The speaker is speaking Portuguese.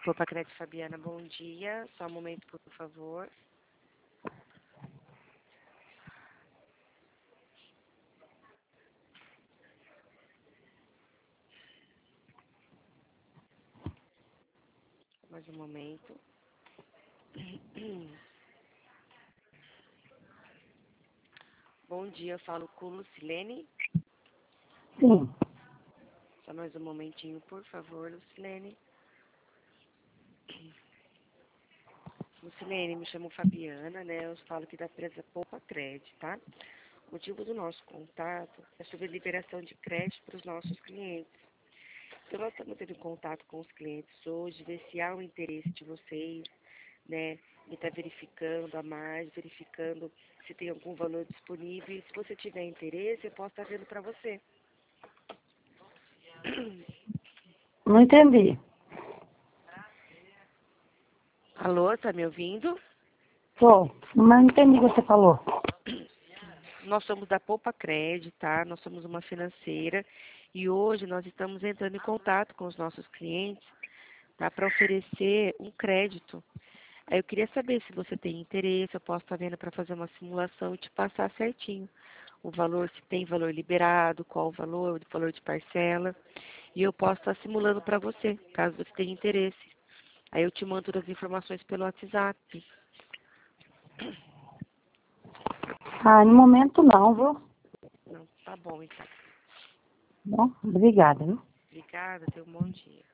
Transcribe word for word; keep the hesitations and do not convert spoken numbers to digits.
Popa Crédito Fabiana, bom dia. Só um momento, por favor. Mais um momento. Bom dia, eu falo com Lucilene. Sim. Só mais um momentinho, por favor, Lucilene. Lucilene, me chamo Fabiana, né? Eu falo aqui da empresa Popa Crédito, tá? O motivo do nosso contato é sobre liberação de crédito para os nossos clientes. Então, nós estamos tendo contato com os clientes hoje, ver se há um interesse de vocês, né? E está verificando a mais, verificando se tem algum valor disponível. E se você tiver interesse, eu posso estar vendo para você. Não entendi. Alô, tá me ouvindo? Tô, mas não entendi o que você falou. Nós somos da Popa Crédito, tá? Nós somos uma financeira e hoje nós estamos entrando em contato com os nossos clientes, tá? Para oferecer um crédito. Aí eu queria saber se você tem interesse, eu posso estar vendo para fazer uma simulação e te passar certinho o valor, se tem valor liberado, qual o valor, o valor de parcela. E eu posso estar simulando para você, caso você tenha interesse. Aí eu te mando todas as informações pelo WhatsApp. Ah, no momento não, viu? Não, tá bom, então. Bom, obrigada, viu? Obrigada, tenha um bom dia.